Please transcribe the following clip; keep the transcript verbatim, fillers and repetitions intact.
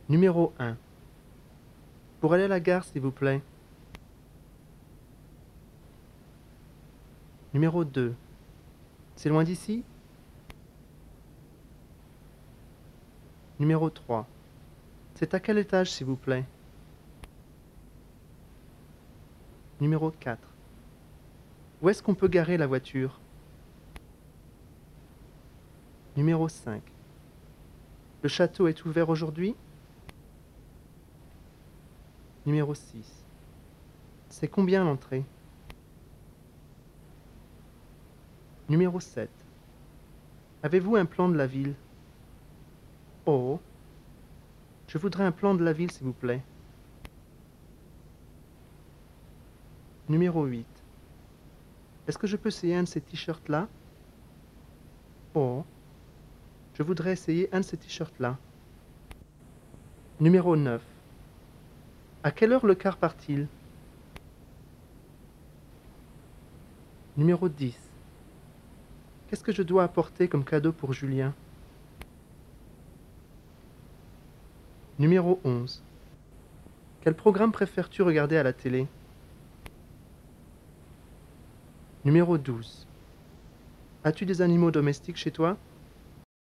Numéro un. Pour aller à la gare, s'il vous plaît. Numéro deux. C'est loin d'ici? Numéro trois. C'est à quel étage, s'il vous plaît? Numéro quatre. Où est-ce qu'on peut garer la voiture? Numéro cinq. Le château est ouvert aujourd'hui? Numéro six. C'est combien l'entrée? Numéro sept. Avez-vous un plan de la ville? Oh, je voudrais un plan de la ville, s'il vous plaît. Numéro huit. Est-ce que je peux essayer un de ces t-shirts-là? Oh, je voudrais essayer un de ces t-shirts-là. Numéro neuf. À quelle heure le car part-il? Numéro dix. Qu'est-ce que je dois apporter comme cadeau pour Julien? Numéro onze. Quel programme préfères-tu regarder à la télé? Numéro douze. As-tu des animaux domestiques chez toi?